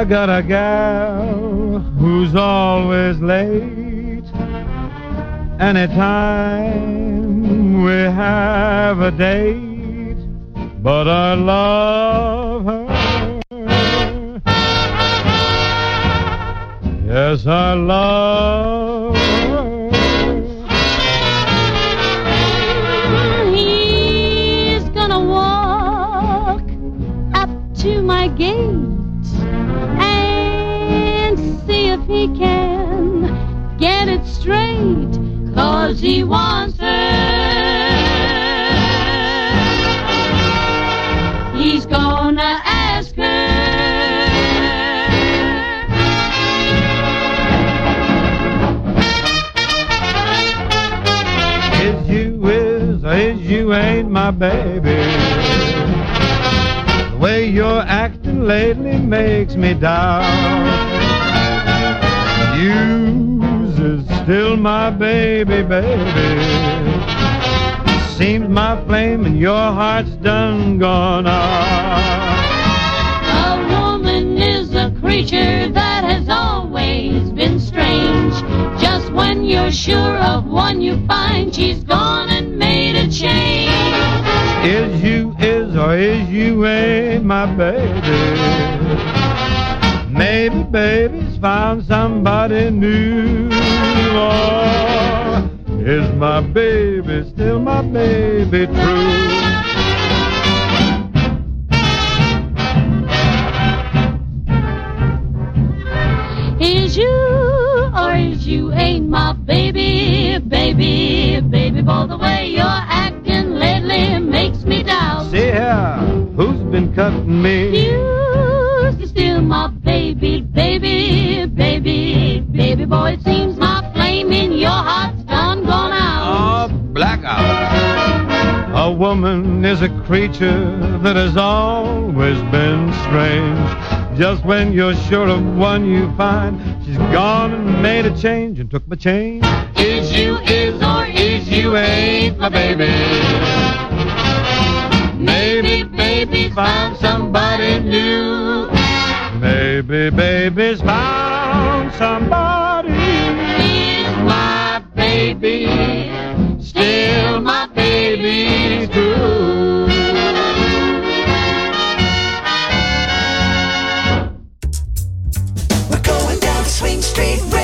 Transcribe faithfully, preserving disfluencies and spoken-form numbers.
got a gal who's always late. Anytime we have a date, but I love her. Yes, I love her. He's gonna walk up to my gate and see if he can get it straight, 'cause he wants her. He's gonna ask her. Is you is or is you ain't my baby? The way you're acting lately makes me doubt. You's is still my baby, baby. Seems my flame in your heart's done gone out. A woman is a creature that has always been strange. Just when you're sure of one you find she's gone and made a change. Is you is or is you ain't my baby? Maybe baby's found somebody new. Or is my baby still my baby true? Is you or is you ain't my baby, baby, baby boy? The way you're acting lately makes me doubt. See here, who's been cutting me? You's still my baby, baby, baby, baby boy. It seems my flame in your heart's done gone out. Oh, blackout. A woman is a creature that has always been strange. Just when you're sure of one you find she's gone and made a change and took my change. Is you is or is you ain't my baby? Maybe baby's found somebody new. Maybe baby's found somebody. Is my baby still my baby true? We're going down Swing Street.